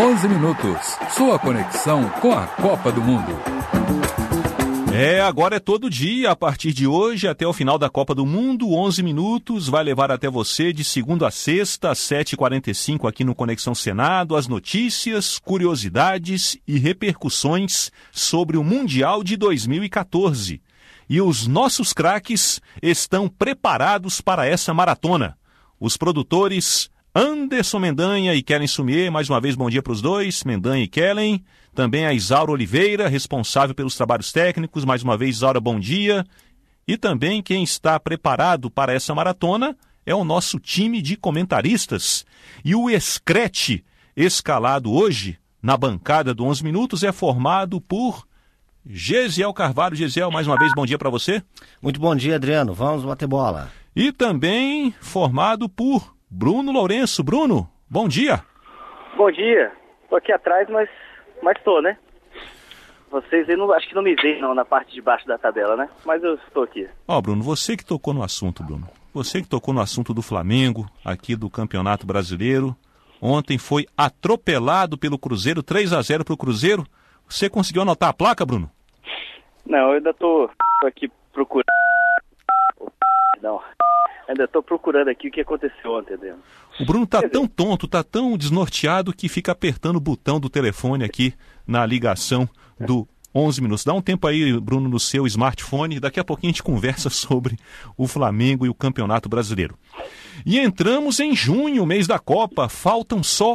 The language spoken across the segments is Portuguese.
11 minutos. Sua conexão com a Copa do Mundo. Agora é todo dia, a partir de hoje até o final da Copa do Mundo, 11 minutos, vai levar até você de segunda a sexta, às 7h45 aqui no Conexão Senado, as notícias, curiosidades e repercussões sobre o Mundial de 2014. E os nossos craques estão preparados para essa maratona. Os produtores Anderson Mendanha e Kellen Sumier, mais uma vez bom dia para os dois, Mendanha e Kellen. Também a Isaura Oliveira, responsável pelos trabalhos técnicos. Mais uma vez, Isaura, bom dia. E também quem está preparado para essa maratona é o nosso time de comentaristas. E o Escrete, escalado hoje na bancada do 11 Minutos, é formado por Gesiel Carvalho. Gesiel, mais uma vez, bom dia para você. Muito bom dia, Adriano. Vamos bater bola. E também formado por Bruno Lourenço. Bruno, bom dia. Bom dia. Estou aqui atrás, mas estou, né? Vocês aí acho que não me veem não na parte de baixo da tabela, né? Mas eu estou aqui. Bruno, você que tocou no assunto, Bruno. Você que tocou no assunto do Flamengo, aqui do Campeonato Brasileiro. Ontem foi atropelado pelo Cruzeiro, 3-0 para o Cruzeiro. Você conseguiu anotar a placa, Bruno? Não, eu ainda estou aqui procurando. Não. Ainda estou procurando aqui o que aconteceu ontem, Adriano. O Bruno tá tão tonto, tá tão desnorteado que fica apertando o botão do telefone aqui na ligação do 11 Minutos. Dá um tempo aí, Bruno, no seu smartphone. Daqui a pouquinho a gente conversa sobre o Flamengo e o Campeonato Brasileiro. E entramos em junho, mês da Copa. Faltam só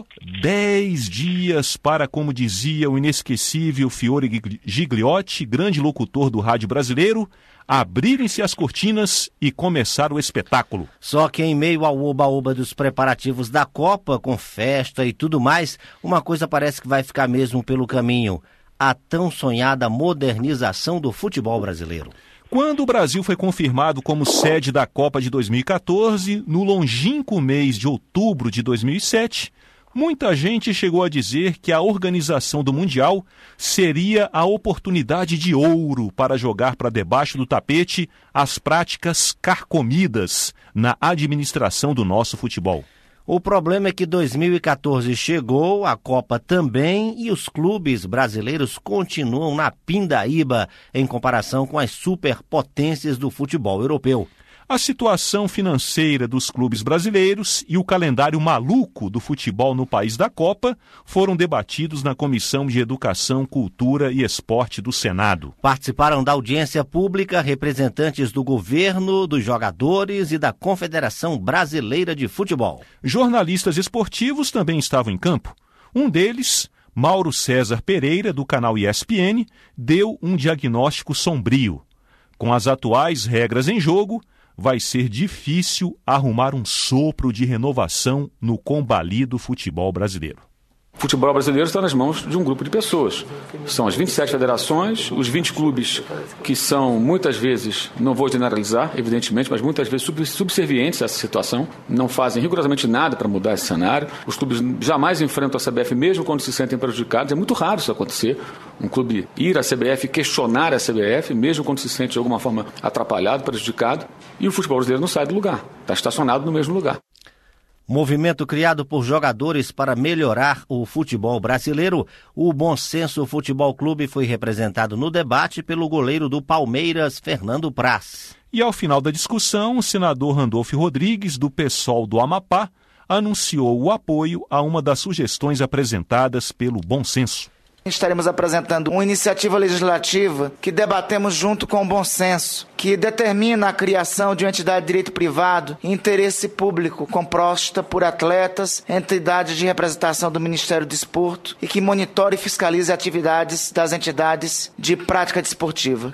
10 dias para, como dizia o inesquecível Fiore Gigliotti, grande locutor do rádio brasileiro, abrirem-se as cortinas e começar o espetáculo. Só que em meio ao oba-oba dos preparativos da Copa, com festa e tudo mais, uma coisa parece que vai ficar mesmo pelo caminho: a tão sonhada modernização do futebol brasileiro. Quando o Brasil foi confirmado como sede da Copa de 2014, no longínquo mês de outubro de 2007, muita gente chegou a dizer que a organização do Mundial seria a oportunidade de ouro para jogar para debaixo do tapete as práticas carcomidas na administração do nosso futebol. O problema é que 2014 chegou, a Copa também, e os clubes brasileiros continuam na pindaíba em comparação com as superpotências do futebol europeu. A situação financeira dos clubes brasileiros e o calendário maluco do futebol no país da Copa foram debatidos na Comissão de Educação, Cultura e Esporte do Senado. Participaram da audiência pública representantes do governo, dos jogadores e da Confederação Brasileira de Futebol. Jornalistas esportivos também estavam em campo. Um deles, Mauro César Pereira, do canal ESPN, deu um diagnóstico sombrio. Com as atuais regras em jogo, vai ser difícil arrumar um sopro de renovação no combalido futebol brasileiro. O futebol brasileiro está nas mãos de um grupo de pessoas. São as 27 federações, os 20 clubes que são, muitas vezes, não vou generalizar, evidentemente, mas muitas vezes subservientes a essa situação, não fazem rigorosamente nada para mudar esse cenário. Os clubes jamais enfrentam a CBF, mesmo quando se sentem prejudicados. É muito raro isso acontecer. Um clube ir à CBF e questionar a CBF, mesmo quando se sente de alguma forma atrapalhado, prejudicado. E o futebol brasileiro não sai do lugar, está estacionado no mesmo lugar. Movimento criado por jogadores para melhorar o futebol brasileiro, o Bom Senso Futebol Clube foi representado no debate pelo goleiro do Palmeiras, Fernando Praz. E ao final da discussão, o senador Randolfo Rodrigues, do PSOL do Amapá, anunciou o apoio a uma das sugestões apresentadas pelo Bom Senso. Estaremos apresentando uma iniciativa legislativa que debatemos junto com o Bom Senso, que determina a criação de uma entidade de direito privado e interesse público composta por atletas, entidades de representação do Ministério do Desporto e que monitore e fiscalize atividades das entidades de prática desportiva.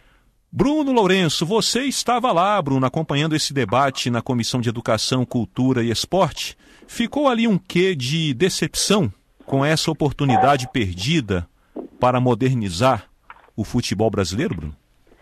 Bruno Lourenço, você estava lá, Bruno, acompanhando esse debate na Comissão de Educação, Cultura e Esporte. Ficou ali um quê de decepção com essa oportunidade perdida para modernizar o futebol brasileiro, Bruno?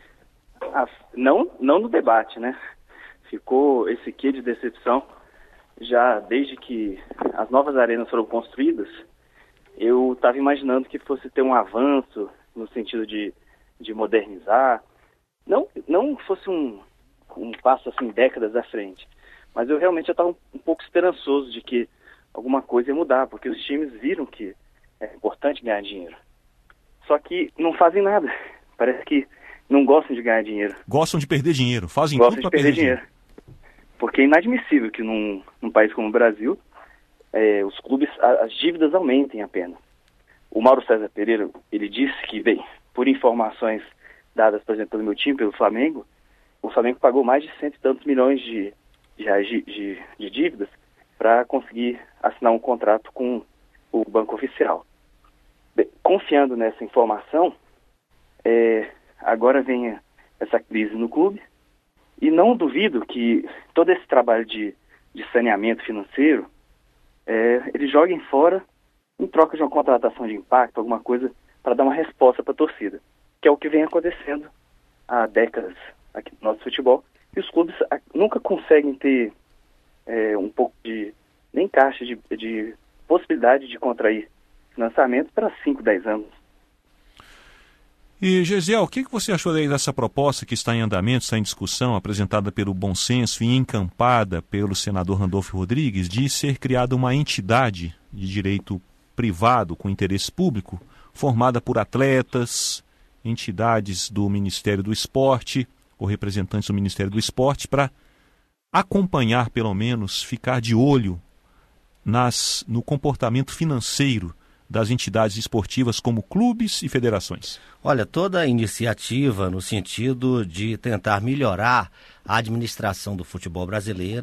Não no debate, né? Ficou esse quê de decepção já desde que as novas arenas foram construídas. Eu estava imaginando que fosse ter um avanço no sentido de modernizar. Não fosse um passo assim décadas à frente. Mas eu realmente estava um pouco esperançoso de que alguma coisa ia mudar, porque os times viram que é importante ganhar dinheiro. Só que não fazem nada. Parece que não gostam de ganhar dinheiro. Gostam de perder dinheiro, fazem Gostam tudo de para perder dinheiro. Porque é inadmissível que num país como o Brasil, os clubes, as dívidas aumentem apenas. O Mauro César Pereira, ele disse que, bem, por informações dadas, por exemplo, pelo meu time, pelo Flamengo, o Flamengo pagou mais de 100 e tantos milhões de reais de dívidas para conseguir assinar um contrato com o banco oficial. Bem, confiando nessa informação, agora vem essa crise no clube, e não duvido que todo esse trabalho de saneamento financeiro, eles joguem fora em troca de uma contratação de impacto, alguma coisa para dar uma resposta para a torcida, que é o que vem acontecendo há décadas aqui no nosso futebol, e os clubes nunca conseguem ter um pouco de, nem caixa de possibilidade de contrair financiamento para 5, 10 anos. E, Gesiel, o que você achou daí dessa proposta que está em andamento, está em discussão, apresentada pelo Bom Senso e encampada pelo senador Randolfo Rodrigues, de ser criada uma entidade de direito privado com interesse público, formada por atletas, entidades do Ministério do Esporte, ou representantes do Ministério do Esporte, para acompanhar, pelo menos, ficar de olho no comportamento financeiro das entidades esportivas como clubes e federações? Olha, toda iniciativa no sentido de tentar melhorar a administração do futebol brasileiro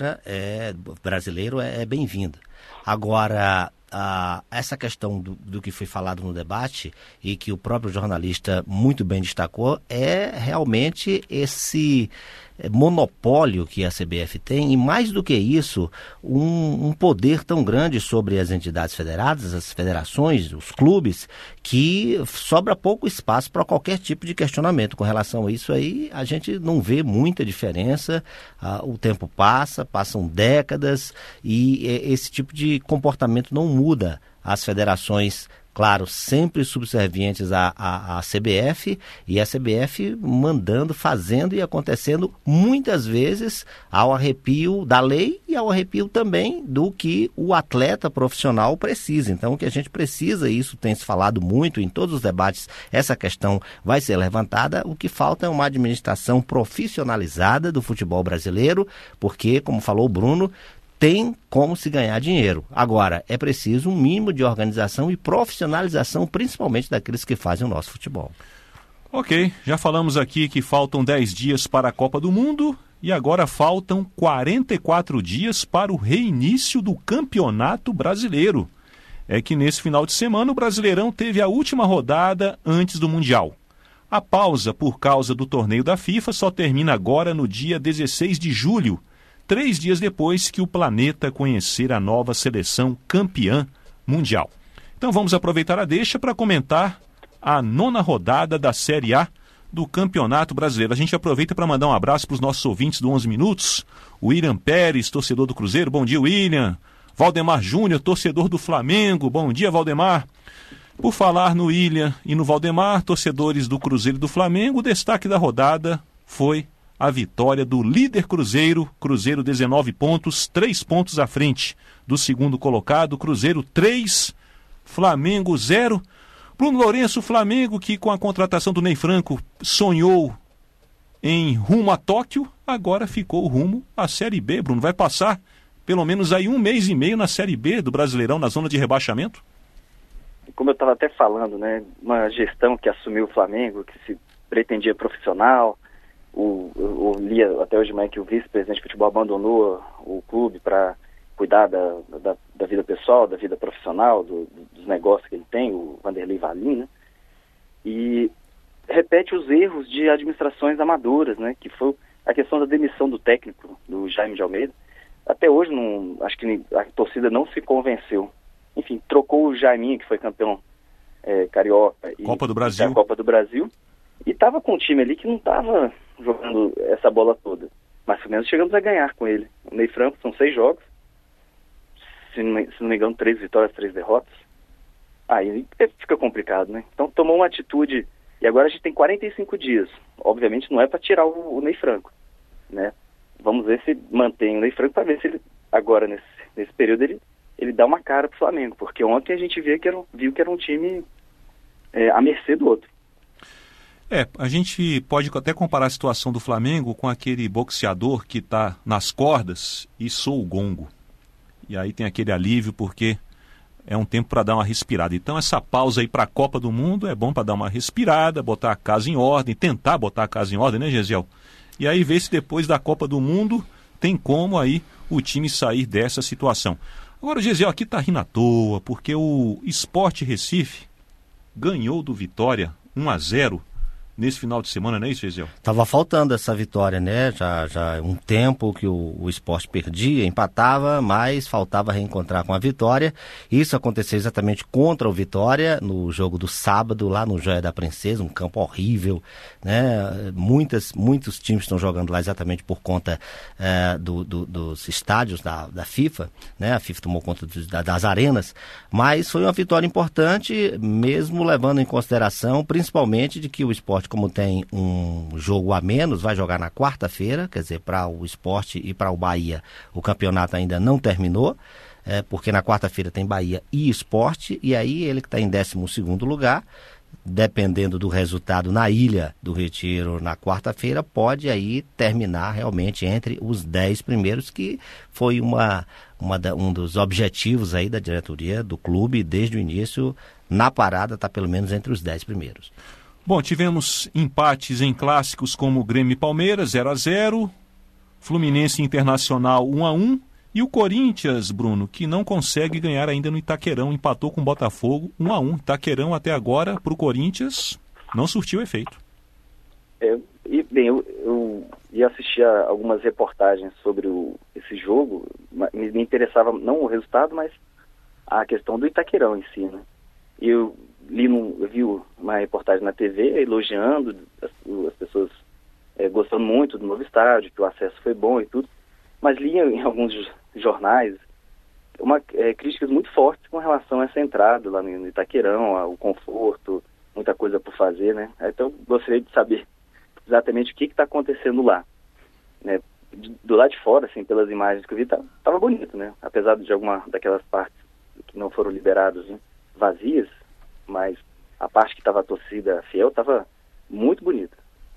é bem-vinda. Agora, essa questão do que foi falado no debate e que o próprio jornalista muito bem destacou é realmente esse monopólio que a CBF tem, e mais do que isso, um poder tão grande sobre as entidades federadas, as federações, os clubes, que sobra pouco espaço para qualquer tipo de questionamento. Com relação a isso aí, a gente não vê muita diferença, o tempo passam décadas, e esse tipo de comportamento não muda. As federações, claro, sempre subservientes à CBF, e a CBF mandando, fazendo e acontecendo muitas vezes ao arrepio da lei e ao arrepio também do que o atleta profissional precisa. Então, o que a gente precisa, e isso tem se falado muito em todos os debates, essa questão vai ser levantada, o que falta é uma administração profissionalizada do futebol brasileiro, porque, como falou o Bruno, tem como se ganhar dinheiro. Agora, é preciso um mínimo de organização e profissionalização, principalmente daqueles que fazem o nosso futebol. Ok, já falamos aqui que faltam 10 dias para a Copa do Mundo e agora faltam 44 dias para o reinício do Campeonato Brasileiro. É que nesse final de semana o Brasileirão teve a última rodada antes do Mundial. A pausa por causa do torneio da FIFA só termina agora no dia 16 de julho, 3 dias depois que o planeta conhecer a nova seleção campeã mundial. Então vamos aproveitar a deixa para comentar a 9ª rodada da Série A do Campeonato Brasileiro. A gente aproveita para mandar um abraço para os nossos ouvintes do 11 Minutos. O William Pérez, torcedor do Cruzeiro. Bom dia, William. Valdemar Júnior, torcedor do Flamengo. Bom dia, Valdemar. Por falar no William e no Valdemar, torcedores do Cruzeiro e do Flamengo, o destaque da rodada foi a vitória do líder Cruzeiro, 19 pontos, 3 pontos à frente do segundo colocado, Cruzeiro 3, Flamengo 0. Bruno Lourenço, Flamengo, que com a contratação do Ney Franco sonhou em rumo a Tóquio, agora ficou rumo à Série B. Bruno, vai passar pelo menos aí 1 mês e meio na Série B do Brasileirão, na zona de rebaixamento? Como eu estava até falando, né, uma gestão que assumiu o Flamengo, que se pretendia profissional. Eu li até hoje de manhã que o vice-presidente de futebol abandonou o clube para cuidar da vida pessoal, da vida profissional, dos negócios que ele tem, o Vanderlei Valim, né? E repete os erros de administrações amadoras, né? Que foi a questão da demissão do técnico, do Jaime de Almeida. Até hoje, acho que a torcida não se convenceu. Enfim, trocou o Jaiminho, que foi campeão carioca, Copa do Brasil. Da Copa do Brasil, e estava com um time ali que não estava jogando essa bola toda. Mas pelo menos chegamos a ganhar com ele. O Ney Franco são 6 jogos, se não me engano 3 vitórias, 3 derrotas. Aí fica complicado, né? Então tomou uma atitude, e agora a gente tem 45 dias. Obviamente não é para tirar o Ney Franco, né? Vamos ver se mantém o Ney Franco, para ver se ele agora nesse período ele ele dá uma cara pro Flamengo, porque ontem a gente viu que era um time à mercê do outro. A gente pode até comparar a situação do Flamengo com aquele boxeador que está nas cordas e soa o gongo. E aí tem aquele alívio porque é um tempo para dar uma respirada. Então essa pausa aí para a Copa do Mundo é bom para dar uma respirada, botar a casa em ordem, tentar botar a casa em ordem, né, Gesiel? E aí ver se depois da Copa do Mundo tem como aí o time sair dessa situação. Agora, Gesiel, aqui tá rindo à toa, porque o Sport Recife ganhou do Vitória 1-0 nesse final de semana, não é isso, Gesiel? Tava faltando essa vitória, né? Já um tempo que o Sport perdia, empatava, mas faltava reencontrar com a vitória. Isso aconteceu exatamente contra o Vitória, no jogo do sábado, lá no Joia da Princesa, um campo horrível, né? Muitos times estão jogando lá exatamente por conta dos estádios da FIFA, né? A FIFA tomou conta das arenas, mas foi uma vitória importante, mesmo levando em consideração, principalmente, de que o Sport, como tem um jogo a menos, vai jogar na quarta-feira, quer dizer, para o Sport e para o Bahia, o campeonato ainda não terminou, porque na quarta-feira tem Bahia e Sport, e aí ele que está em 12º lugar, dependendo do resultado na Ilha do Retiro na quarta-feira, pode aí terminar realmente entre os 10 primeiros, que foi um dos objetivos aí da diretoria do clube desde o início, na parada, está pelo menos entre os 10 primeiros. Bom, tivemos empates em clássicos como Grêmio e Palmeiras, 0-0, Fluminense e Internacional 1-1, e o Corinthians, Bruno, que não consegue ganhar ainda no Itaquerão, empatou com o Botafogo 1-1. Itaquerão até agora, para o Corinthians, não surtiu efeito. Eu ia assistir a algumas reportagens sobre esse jogo, me interessava não o resultado, mas a questão do Itaquerão em si, né? Eu vi uma reportagem na TV elogiando as pessoas gostando muito do novo estádio, que o acesso foi bom e tudo, mas li em alguns jornais críticas muito fortes com relação a essa entrada lá no Itaquerão, o conforto, muita coisa por fazer, né? Então gostaria de saber exatamente o que está acontecendo lá, né? Do lado de fora, assim, pelas imagens que eu vi, tava bonito, né? Apesar de alguma daquelas partes que não foram liberadas, né, vazias, mas a parte que estava a torcida fiel estava muito bonita.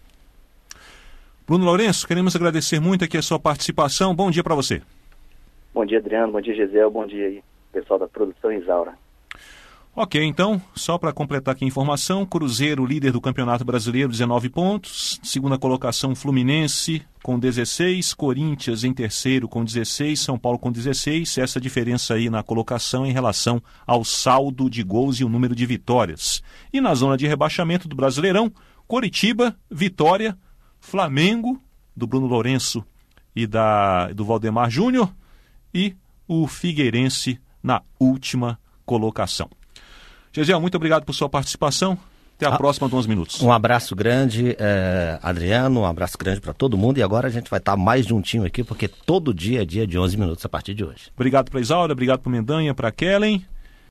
Bruno Lourenço, queremos agradecer muito aqui a sua participação. Bom dia para você. Bom dia, Adriano. Bom dia, Gesiel. Bom dia aí, pessoal da produção Isaura. Ok, então, só para completar aqui a informação, Cruzeiro, líder do Campeonato Brasileiro, 19 pontos. Segunda colocação, Fluminense, com 16. Corinthians em terceiro, com 16. São Paulo com 16. Essa diferença aí na colocação em relação ao saldo de gols e o número de vitórias. E na zona de rebaixamento do Brasileirão, Coritiba, Vitória, Flamengo, do Bruno Lourenço e do Valdemar Júnior, e o Figueirense na última colocação. Gesiel, muito obrigado por sua participação. Até a próxima de 11 minutos. Um abraço grande, Adriano, um abraço grande para todo mundo. E agora a gente vai estar mais juntinho aqui, porque todo dia é dia de 11 minutos a partir de hoje. Obrigado para a Isaura, obrigado para o Mendanha, para a Kellen.